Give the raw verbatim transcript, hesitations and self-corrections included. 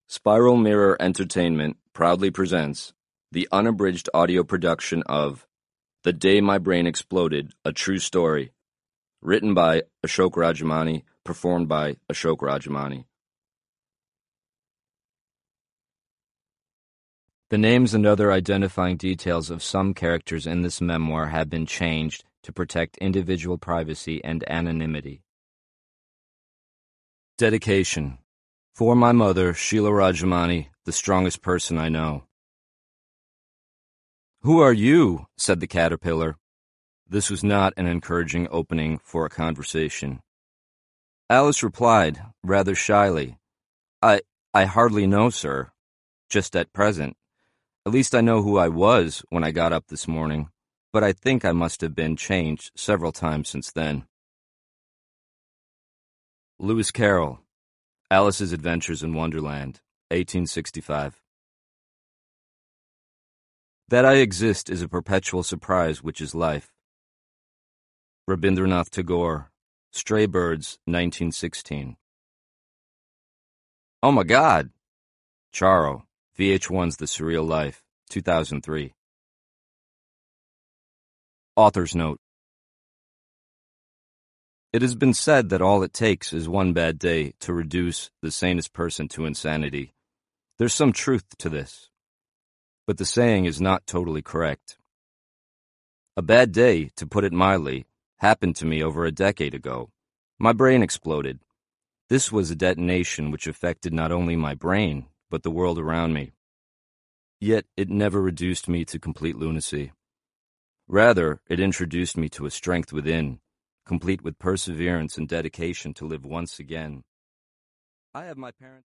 Spiral Mirror Entertainment proudly presents the unabridged audio production of The Day My Brain Exploded, A True Story, written by Ashok Rajamani, performed by Ashok Rajamani. The names and other identifying details of some characters in this memoir have been changed to protect individual privacy and anonymity. Dedication. For my mother, Sheila Rajamani, the strongest person I know. "Who are you?" said the caterpillar. This was not an encouraging opening for a conversation. Alice replied, rather shyly, I, I hardly know, sir. Just at present. At least I know who I was when I got up this morning, but I think I must have been changed several times since then. Lewis Carroll, Alice's Adventures in Wonderland, eighteen sixty-five. That I exist is a perpetual surprise which is life. Rabindranath Tagore, Stray Birds, nineteen sixteen. Oh my God! Charo, V H one's The Surreal Life, two thousand three. Author's Note. It has been said that all it takes is one bad day to reduce the sanest person to insanity. There's some truth to this, but the saying is not totally correct. A bad day, to put it mildly, happened to me over a decade ago. My brain exploded. This was a detonation which affected not only my brain, but the world around me. Yet it never reduced me to complete lunacy. Rather, it introduced me to a strength within, complete with perseverance and dedication to live once again. I have my parents...